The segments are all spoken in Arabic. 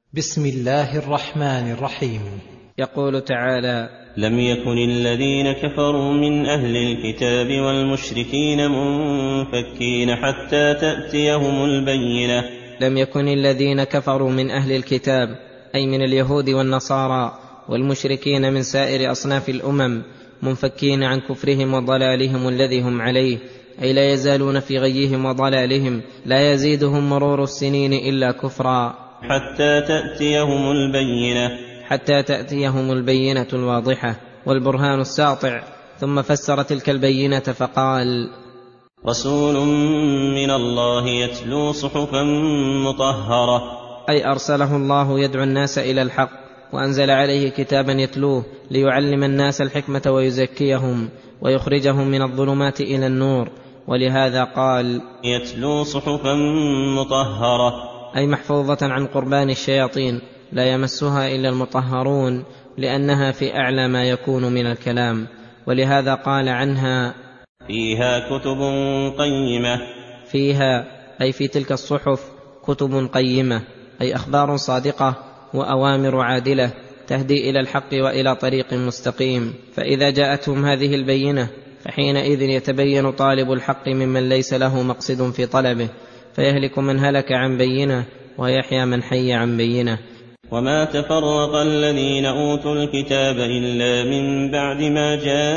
بسم الله الرحمن الرحيم. يقول تعالى: لم يكن الذين كفروا من أهل الكتاب والمشركين منفكين حتى تأتيهم البينة. لم يكن الذين كفروا من أهل الكتاب أي من اليهود والنصارى والمشركين من سائر أصناف الأمم منفكين عن كفرهم وضلالهم الذي هم عليه، أي لا يزالون في غيهم وضلالهم، لا يزيدهم مرور السنين إلا كفرا حتى تأتيهم البينة. حتى تأتيهم البينة الواضحة والبرهان الساطع. ثم فسر تلك البينة فقال: رسول من الله يتلو صحفا مطهرة، أي أرسله الله يدعو الناس إلى الحق، وأنزل عليه كتابا يتلوه ليعلم الناس الحكمة ويزكيهم ويخرجهم من الظلمات إلى النور. ولهذا قال: يتلو صحفا مطهرة، أي محفوظة عن قربان الشياطين لا يمسها إلا المطهرون، لأنها في أعلى ما يكون من الكلام. ولهذا قال عنها: فيها كتب قيمة. فيها أي في تلك الصحف كتب قيمة، أي أخبار صادقة وأوامر عادلة تهدي إلى الحق وإلى طريق مستقيم. فإذا جاءتهم هذه البينة فحينئذ يتبين طالب الحق ممن ليس له مقصد في طلبه، فيهلك من هلك عن بينة ويحيى من حي عن بينة. وما تفرق الذين أوتوا الكتاب إلا من بعد ما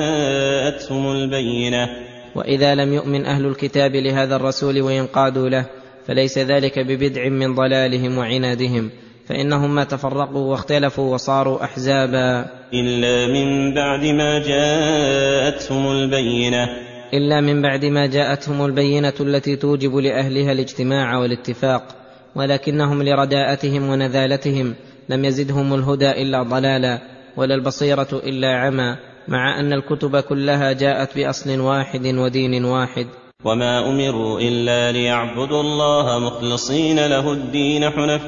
جاءتهم البينة. وإذا لم يؤمن أهل الكتاب لهذا الرسول وينقادوا له فليس ذلك ببدع من ضلالهم وعنادهم، فإنهم ما تفرقوا واختلفوا وصاروا أحزابا إلا من بعد ما جاءتهم البينة. إلا من بعد ما جاءتهم البينة التي توجب لأهلها الاجتماع والاتفاق، ولكنهم لرداءتهم ونذالتهم لم يزدهم الهدى إلا ضلالا ولا البصيرة إلا عمى، مع أن الكتب كلها جاءت بأصل واحد ودين واحد. وما أمروا إلا ليعبدوا الله مخلصين له الدين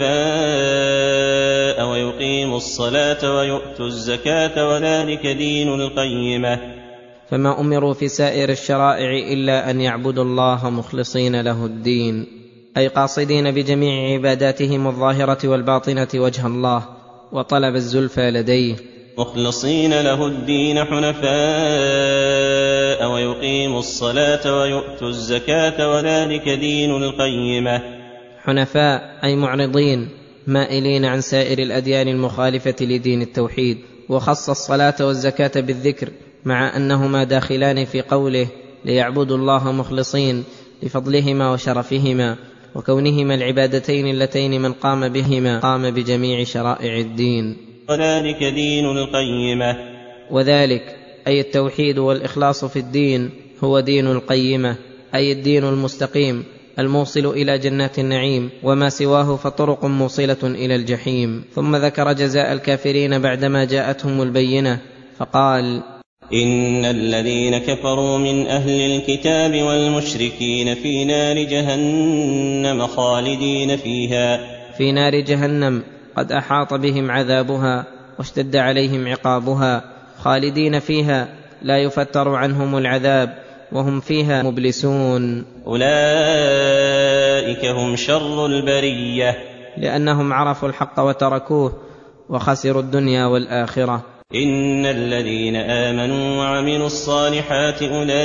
حنفاء ويقيموا الصلاة ويؤتوا الزكاة وذلك دين القيمة. فما أمروا في سائر الشرائع إلا أن يعبدوا الله مخلصين له الدين، أي قاصدين بجميع عباداتهم الظاهرة والباطنة وجه الله وطلب الزلفى لديه. مخلصين له الدين حنفاء ويقيموا الصلاة ويؤتوا الزكاة وذلك دين القيمة. حنفاء أي معرضين مائلين عن سائر الأديان المخالفة لدين التوحيد، وخص الصلاة والزكاة بالذكر مع أنهما داخلان في قوله ليعبدوا الله مخلصين لفضلهما وشرفهما وكونهما العبادتين اللتين من قام بهما قام بجميع شرائع الدين. وذلك دين القيمة. وذلك أي التوحيد والإخلاص في الدين هو دين القيمة، أي الدين المستقيم الموصل إلى جنات النعيم، وما سواه فطرق موصلة إلى الجحيم. ثم ذكر جزاء الكافرين بعدما جاءتهم البينة فقال: إن الذين كفروا من أهل الكتاب والمشركين في نار جهنم خالدين فيها. في نار جهنم قد أحاط بهم عذابها واشتد عليهم عقابها، خالدين فيها لا يفتر عنهم العذاب وهم فيها مبلسون. أولئك هم شر البرية، لأنهم عرفوا الحق وتركوه وخسروا الدنيا والآخرة. إن الذين آمنوا وعملوا الصالحات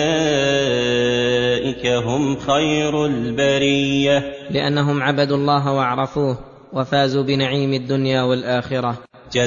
أولئك هم خير البرية، لأنهم عبدوا الله وعرفوه وفازوا بنعيم الدنيا والآخرة.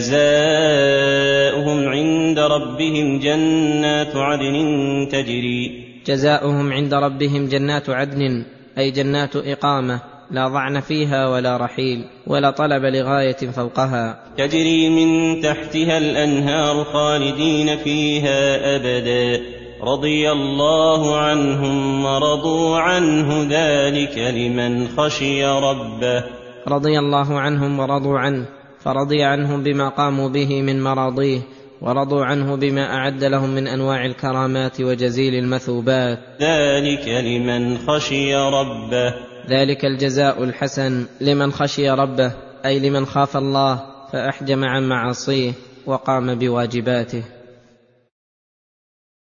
جزاؤهم عند ربهم جنات عدن تجري. جزاؤهم عند ربهم جنات عدن أي جنات إقامة لا ضعن فيها ولا رحيل ولا طلب لغاية فوقها، تجري من تحتها الأنهار خالدين فيها أبدا، رضي الله عنهم ورضوا عنه ذلك لمن خشي ربه. رضي الله عنهم ورضوا عنه، فرضي عنهم بما قاموا به من مراضيه، ورضوا عنه بما أعد لهم من أنواع الكرامات وجزيل المثوبات. ذلك لمن خشي ربه. ذلك الجزاء الحسن لمن خشي ربه، أي لمن خاف الله فأحجم عن معاصيه وقام بواجباته.